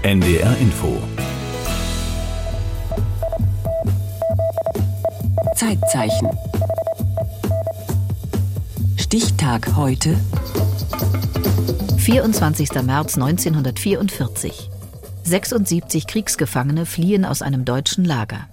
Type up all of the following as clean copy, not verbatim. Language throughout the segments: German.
NDR Info. Zeitzeichen. Stichtag heute. 24. März 1944. 76 Kriegsgefangene fliehen aus einem deutschen Lager.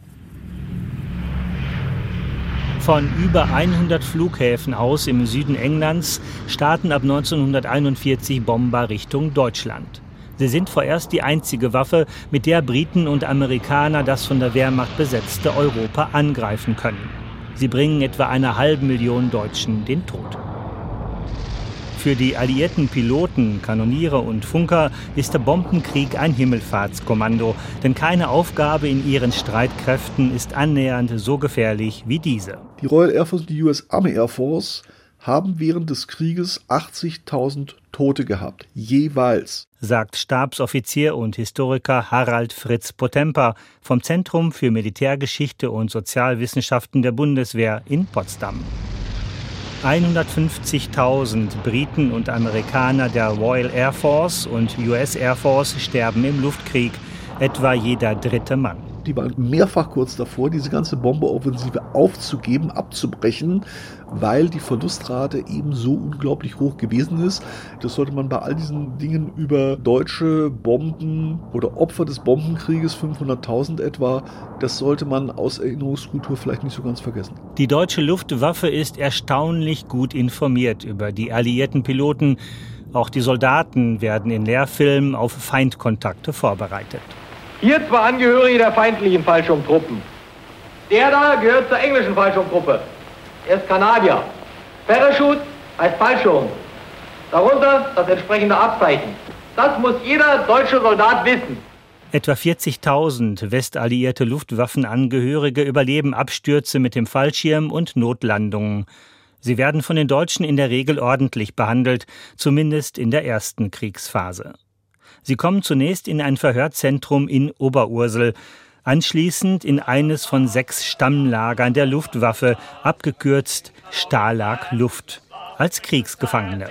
Von über 100 Flughäfen aus im Süden Englands starten ab 1941 Bomber Richtung Deutschland. Sie sind vorerst die einzige Waffe, mit der Briten und Amerikaner das von der Wehrmacht besetzte Europa angreifen können. Sie bringen etwa 500.000 Deutschen den Tod. Für die alliierten Piloten, Kanoniere und Funker ist der Bombenkrieg ein Himmelfahrtskommando, denn keine Aufgabe in ihren Streitkräften ist annähernd so gefährlich wie diese. Die Royal Air Force und die US Army Air Force haben während des Krieges 80.000 Tote gehabt, jeweils, sagt Stabsoffizier und Historiker Harald Fritz Potempa vom Zentrum für Militärgeschichte und Sozialwissenschaften der Bundeswehr in Potsdam. 150.000 Briten und Amerikaner der Royal Air Force und US Air Force sterben im Luftkrieg, etwa jeder dritte Mann. Die waren mehrfach kurz davor, diese ganze Bomberoffensive aufzugeben, abzubrechen, weil die Verlustrate eben so unglaublich hoch gewesen ist. Das sollte man bei all diesen Dingen über deutsche Bomben oder Opfer des Bombenkrieges, 500.000 etwa, das sollte man aus Erinnerungskultur vielleicht nicht so ganz vergessen. Die deutsche Luftwaffe ist erstaunlich gut informiert über die alliierten Piloten. Auch die Soldaten werden in Lehrfilmen auf Feindkontakte vorbereitet. Hier zwei Angehörige der feindlichen Fallschirmtruppen. Der da gehört zur englischen Fallschirmtruppe. Er ist Kanadier. Parachute heißt Fallschirm. Darunter das entsprechende Abzeichen. Das muss jeder deutsche Soldat wissen. Etwa 40.000 westalliierte Luftwaffenangehörige überleben Abstürze mit dem Fallschirm und Notlandungen. Sie werden von den Deutschen in der Regel ordentlich behandelt, zumindest in der ersten Kriegsphase. Sie kommen zunächst in ein Verhörzentrum in Oberursel, anschließend in eines von 6 Stammlagern der Luftwaffe, abgekürzt Stalag Luft, als Kriegsgefangene.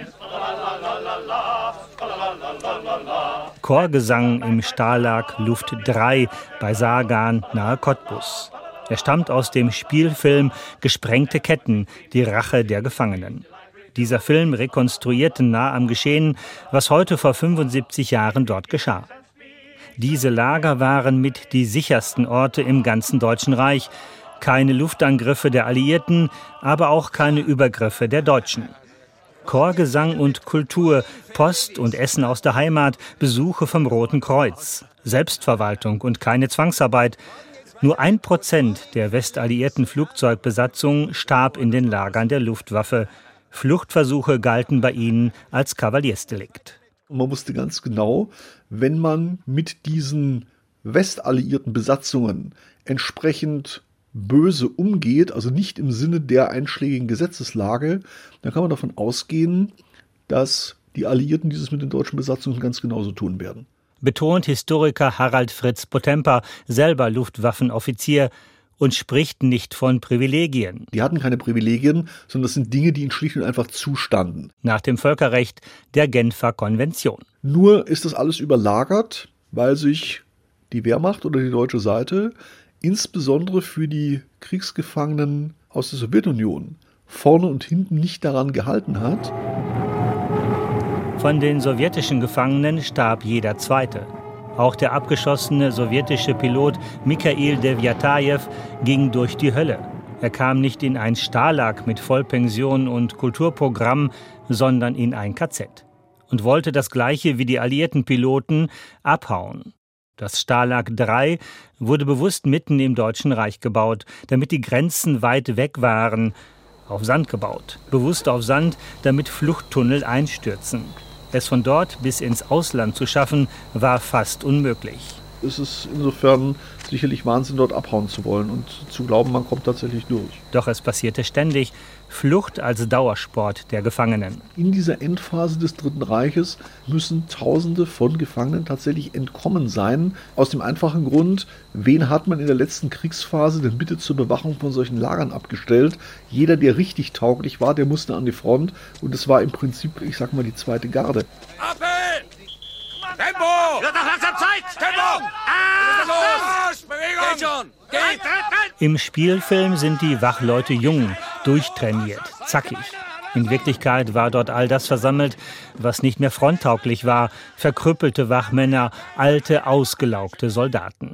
Chorgesang im Stalag Luft 3 bei Sagan nahe Cottbus. Er stammt aus dem Spielfilm Gesprengte Ketten, die Rache der Gefangenen. Dieser Film rekonstruierte nah am Geschehen, was heute vor 75 Jahren dort geschah. Diese Lager waren mit die sichersten Orte im ganzen Deutschen Reich. Keine Luftangriffe der Alliierten, aber auch keine Übergriffe der Deutschen. Chorgesang und Kultur, Post und Essen aus der Heimat, Besuche vom Roten Kreuz, Selbstverwaltung und keine Zwangsarbeit. Nur 1% der westalliierten Flugzeugbesatzung starb in den Lagern der Luftwaffe. Fluchtversuche galten bei ihnen als Kavaliersdelikt. Man wusste ganz genau, wenn man mit diesen westalliierten Besatzungen entsprechend böse umgeht, also nicht im Sinne der einschlägigen Gesetzeslage, dann kann man davon ausgehen, dass die Alliierten dieses mit den deutschen Besatzungen ganz genauso tun werden. Betont Historiker Harald Fritz Potempa, selber Luftwaffenoffizier, und spricht nicht von Privilegien. Die hatten keine Privilegien, sondern das sind Dinge, die ihnen schlicht und einfach zustanden. Nach dem Völkerrecht der Genfer Konvention. Nur ist das alles überlagert, weil sich die Wehrmacht oder die deutsche Seite insbesondere für die Kriegsgefangenen aus der Sowjetunion vorne und hinten nicht daran gehalten hat. Von den sowjetischen Gefangenen starb jeder Zweite. Auch der abgeschossene sowjetische Pilot Mikhail Devjatajew ging durch die Hölle. Er kam nicht in ein Stalag mit Vollpension und Kulturprogramm, sondern in ein KZ. Und wollte das Gleiche wie die alliierten Piloten: abhauen. Das Stalag 3 wurde bewusst mitten im Deutschen Reich gebaut, damit die Grenzen weit weg waren. Auf Sand gebaut. Bewusst auf Sand, damit Fluchttunnel einstürzen. Es von dort bis ins Ausland zu schaffen, war fast unmöglich. Es ist insofern sicherlich Wahnsinn, dort abhauen zu wollen und zu glauben, man kommt tatsächlich durch. Doch es passierte ständig. Flucht als Dauersport der Gefangenen. In dieser Endphase des Dritten Reiches müssen Tausende von Gefangenen tatsächlich entkommen sein. Aus dem einfachen Grund, wen hat man in der letzten Kriegsphase denn bitte zur Bewachung von solchen Lagern abgestellt? Jeder, der richtig tauglich war, der musste an die Front. Und es war im Prinzip, ich sag mal, die zweite Garde. Appell! Tempo! Wird doch langsam Zeit! Tempo! Los! Bewegung! Geht schon! Geht! Im Spielfilm sind die Wachleute jung, durchtrainiert, zackig. In Wirklichkeit war dort all das versammelt, was nicht mehr fronttauglich war. Verkrüppelte Wachmänner, alte, ausgelaugte Soldaten.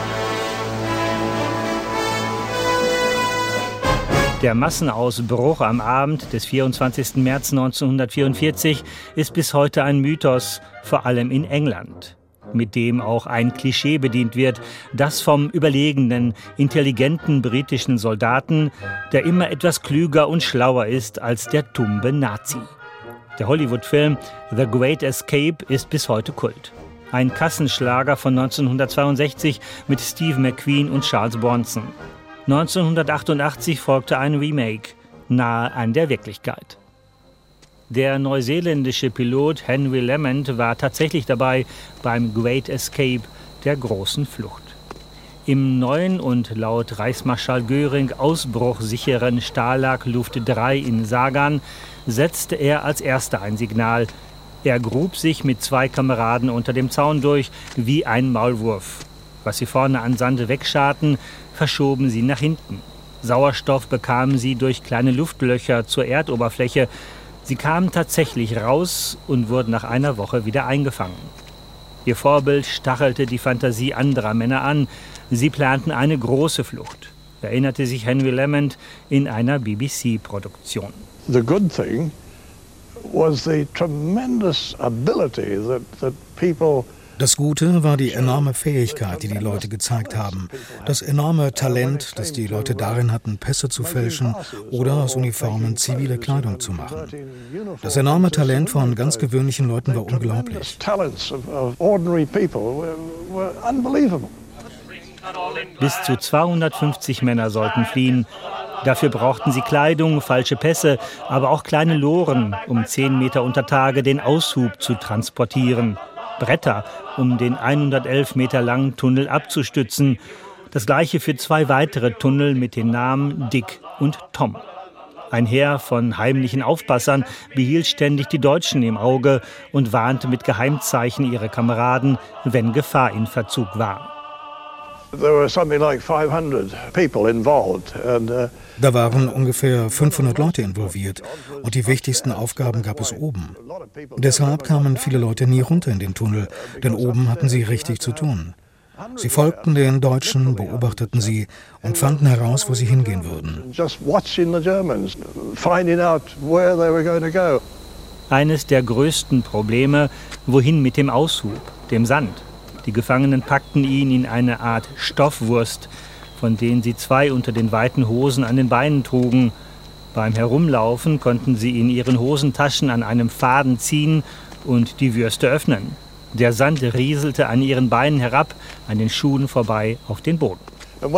Der Massenausbruch am Abend des 24. März 1944 ist bis heute ein Mythos, vor allem in England, mit dem auch ein Klischee bedient wird, das vom überlegenen, intelligenten britischen Soldaten, der immer etwas klüger und schlauer ist als der tumbe Nazi. Der Hollywood-Film The Great Escape ist bis heute Kult. Ein Kassenschlager von 1962 mit Steve McQueen und Charles Bronson. 1988 folgte ein Remake, nahe an der Wirklichkeit. Der neuseeländische Pilot Henry Lamont war tatsächlich dabei beim Great Escape, der großen Flucht. Im neuen und laut Reichsmarschall Göring ausbruchsicheren Stalag Luft 3 in Sagan setzte er als erster ein Signal. Er grub sich mit 2 Kameraden unter dem Zaun durch wie ein Maulwurf. Was sie vorne an Sand wegscharten, verschoben sie nach hinten. Sauerstoff bekamen sie durch kleine Luftlöcher zur Erdoberfläche. Sie kamen tatsächlich raus und wurden nach einer Woche wieder eingefangen. Ihr Vorbild stachelte die Fantasie anderer Männer an. Sie planten eine große Flucht, erinnerte sich Henry Lamont in einer BBC-Produktion. The good thing was the tremendous ability that people. Das Gute war die enorme Fähigkeit, die die Leute gezeigt haben. Das enorme Talent, das die Leute darin hatten, Pässe zu fälschen oder aus Uniformen zivile Kleidung zu machen. Das enorme Talent von ganz gewöhnlichen Leuten war unglaublich. Bis zu 250 Männer sollten fliehen. Dafür brauchten sie Kleidung, falsche Pässe, aber auch kleine Loren, um 10 Meter unter Tage den Aushub zu transportieren. Bretter, um den 111 Meter langen Tunnel abzustützen. Das gleiche für 2 weitere Tunnel mit den Namen Dick und Tom. Ein Heer von heimlichen Aufpassern behielt ständig die Deutschen im Auge und warnte mit Geheimzeichen ihre Kameraden, wenn Gefahr in Verzug war. Da waren ungefähr 500 Leute involviert und die wichtigsten Aufgaben gab es oben. Deshalb kamen viele Leute nie runter in den Tunnel, denn oben hatten sie richtig zu tun. Sie folgten den Deutschen, beobachteten sie und fanden heraus, wo sie hingehen würden. Eines der größten Probleme, wohin mit dem Aushub, dem Sand. Die Gefangenen packten ihn in eine Art Stoffwurst, von denen sie 2 unter den weiten Hosen an den Beinen trugen. Beim Herumlaufen konnten sie in ihren Hosentaschen an einem Faden ziehen und die Würste öffnen. Der Sand rieselte an ihren Beinen herab, an den Schuhen vorbei auf den Boden. Und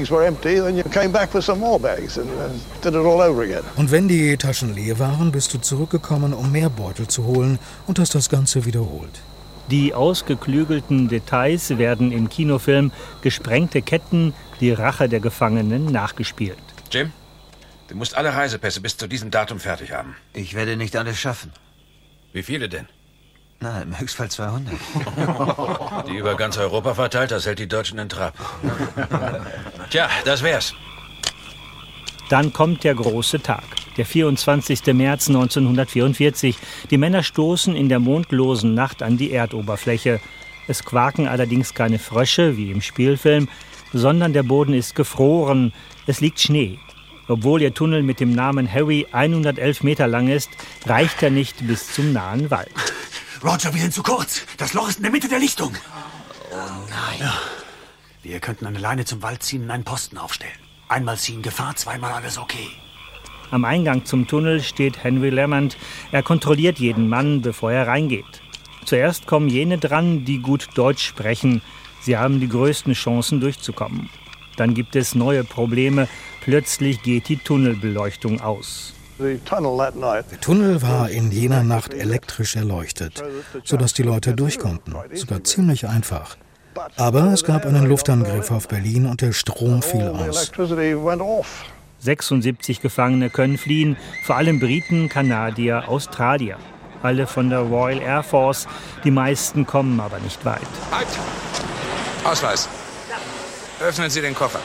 wenn die Taschen leer waren, bist du zurückgekommen, um mehr Beutel zu holen und hast das Ganze wiederholt. Die ausgeklügelten Details werden im Kinofilm Gesprengte Ketten, die Rache der Gefangenen nachgespielt. Jim, du musst alle Reisepässe bis zu diesem Datum fertig haben. Ich werde nicht alles schaffen. Wie viele denn? Na, im Höchstfall 200. Die über ganz Europa verteilt, das hält die Deutschen in Trab. Tja, das wär's. Dann kommt der große Tag, der 24. März 1944. Die Männer stoßen in der mondlosen Nacht an die Erdoberfläche. Es quaken allerdings keine Frösche, wie im Spielfilm, sondern der Boden ist gefroren, es liegt Schnee. Obwohl ihr Tunnel mit dem Namen Harry 111 Meter lang ist, reicht er nicht bis zum nahen Wald. Roger, wir sind zu kurz. Das Loch ist in der Mitte der Lichtung. Oh nein. Ja. Wir könnten eine Leine zum Wald ziehen und einen Posten aufstellen. Einmal ziehen Gefahr, zweimal alles okay. Am Eingang zum Tunnel steht Henry Lamont. Er kontrolliert jeden Mann, bevor er reingeht. Zuerst kommen jene dran, die gut Deutsch sprechen. Sie haben die größten Chancen, durchzukommen. Dann gibt es neue Probleme. Plötzlich geht die Tunnelbeleuchtung aus. Der Tunnel war in jener Nacht elektrisch erleuchtet, sodass die Leute durch konnten. Sogar ziemlich einfach. Aber es gab einen Luftangriff auf Berlin und der Strom fiel aus. 76 Gefangene können fliehen, vor allem Briten, Kanadier, Australier. alle von der Royal Air Force. Die meisten kommen aber nicht weit. Halt! Ausweis. Öffnen Sie den Koffer.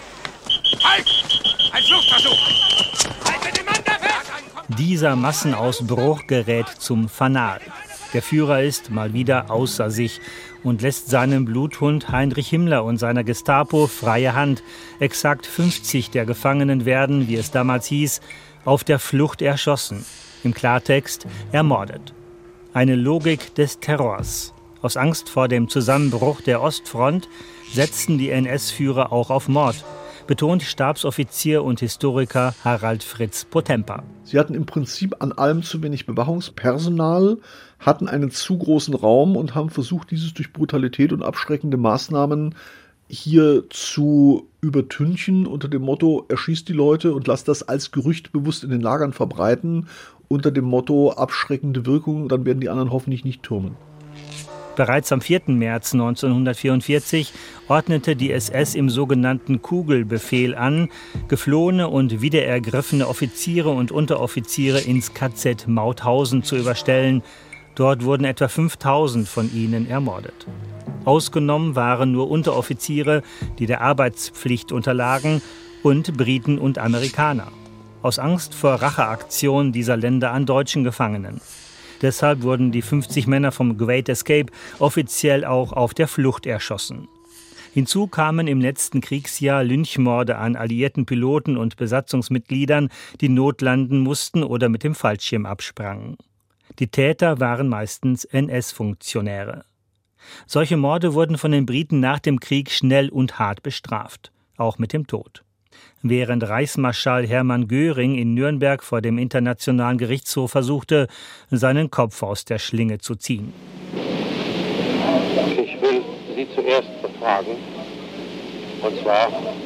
Halt! Ein Fluchtversuch! Haltet den Mann da fest! Dieser Massenausbruch gerät zum Fanal. Der Führer ist mal wieder außer sich und lässt seinem Bluthund Heinrich Himmler und seiner Gestapo freie Hand. Exakt 50 der Gefangenen werden, wie es damals hieß, auf der Flucht erschossen. Im Klartext ermordet. Eine Logik des Terrors. Aus Angst vor dem Zusammenbruch der Ostfront setzten die NS-Führer auch auf Mord, betont Stabsoffizier und Historiker Harald Fritz Potempa. Sie hatten im Prinzip an allem zu wenig Bewachungspersonal, hatten einen zu großen Raum und haben versucht, dieses durch Brutalität und abschreckende Maßnahmen hier zu übertünchen unter dem Motto, erschießt die Leute und lasst das als Gerücht bewusst in den Lagern verbreiten, unter dem Motto, abschreckende Wirkung, dann werden die anderen hoffentlich nicht türmen. Bereits am 4. März 1944 ordnete die SS im sogenannten Kugelbefehl an, geflohene und wiederergriffene Offiziere und Unteroffiziere ins KZ Mauthausen zu überstellen. Dort wurden etwa 5000 von ihnen ermordet. Ausgenommen waren nur Unteroffiziere, die der Arbeitspflicht unterlagen, und Briten und Amerikaner. Aus Angst vor Racheaktionen dieser Länder an deutschen Gefangenen. Deshalb wurden die 50 Männer vom Great Escape offiziell auch auf der Flucht erschossen. Hinzu kamen im letzten Kriegsjahr Lynchmorde an alliierten Piloten und Besatzungsmitgliedern, die notlanden mussten oder mit dem Fallschirm absprangen. Die Täter waren meistens NS-Funktionäre. Solche Morde wurden von den Briten nach dem Krieg schnell und hart bestraft, auch mit dem Tod. Während Reichsmarschall Hermann Göring in Nürnberg vor dem Internationalen Gerichtshof versuchte, seinen Kopf aus der Schlinge zu ziehen. Ich will Sie zuerst befragen, und zwar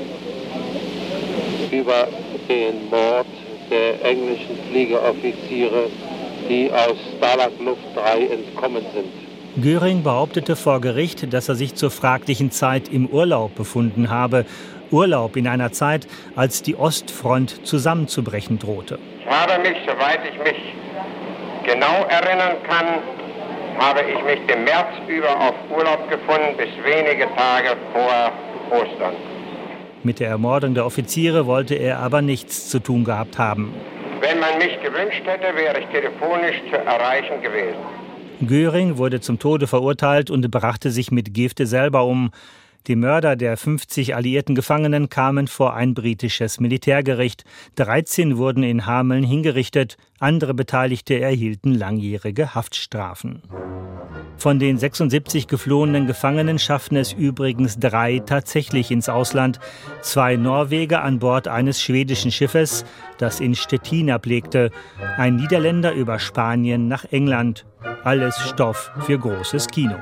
über den Mord der englischen Fliegeroffiziere, die aus Stalag Luft 3 entkommen sind. Göring behauptete vor Gericht, dass er sich zur fraglichen Zeit im Urlaub befunden habe. Urlaub in einer Zeit, als die Ostfront zusammenzubrechen drohte. Ich habe mich, soweit ich mich genau erinnern kann, habe ich mich im März über auf Urlaub gefunden, bis wenige Tage vor Ostern. Mit der Ermordung der Offiziere wollte er aber nichts zu tun gehabt haben. Wenn man mich gewünscht hätte, wäre ich telefonisch zu erreichen gewesen. Göring wurde zum Tode verurteilt und brachte sich mit Gifte selber um. Die Mörder der 50 alliierten Gefangenen kamen vor ein britisches Militärgericht. 13 wurden in Hameln hingerichtet, andere Beteiligte erhielten langjährige Haftstrafen. Von den 76 geflohenen Gefangenen schafften es übrigens 3 tatsächlich ins Ausland. 2 Norweger an Bord eines schwedischen Schiffes, das in Stettin ablegte. Ein Niederländer über Spanien nach England. Alles Stoff für großes Kino.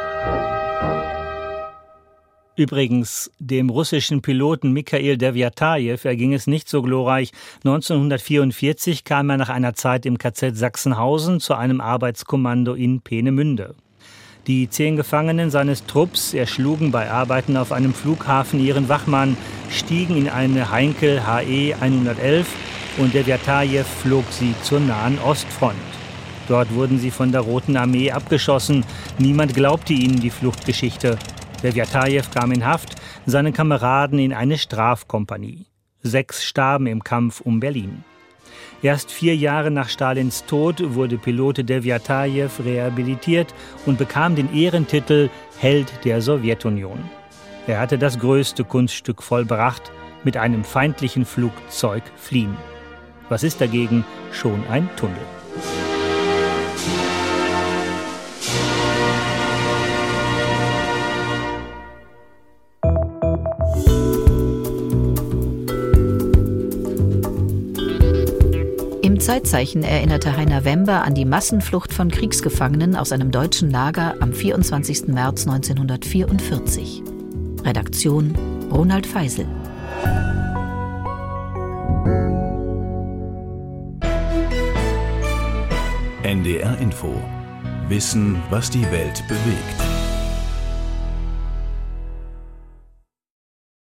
Übrigens, dem russischen Piloten Mikhail Deviatajew erging es nicht so glorreich. 1944 kam er nach einer Zeit im KZ Sachsenhausen zu einem Arbeitskommando in Peenemünde. Die 10 Gefangenen seines Trupps erschlugen bei Arbeiten auf einem Flughafen ihren Wachmann, stiegen in eine Heinkel HE 111 und Deviatajew flog sie zur nahen Ostfront. Dort wurden sie von der Roten Armee abgeschossen. Niemand glaubte ihnen die Fluchtgeschichte. Deviatajew kam in Haft, seine Kameraden in eine Strafkompanie. 6 starben im Kampf um Berlin. Erst 4 Jahre nach Stalins Tod wurde Pilot Deviatajew rehabilitiert und bekam den Ehrentitel Held der Sowjetunion. Er hatte das größte Kunststück vollbracht, mit einem feindlichen Flugzeug fliehen. Was ist dagegen schon ein Tunnel? Im Zeitzeichen erinnerte Heiner Wember an die Massenflucht von Kriegsgefangenen aus einem deutschen Lager am 24. März 1944. Redaktion Ronald Feisel. NDR Info. Wissen, was die Welt bewegt.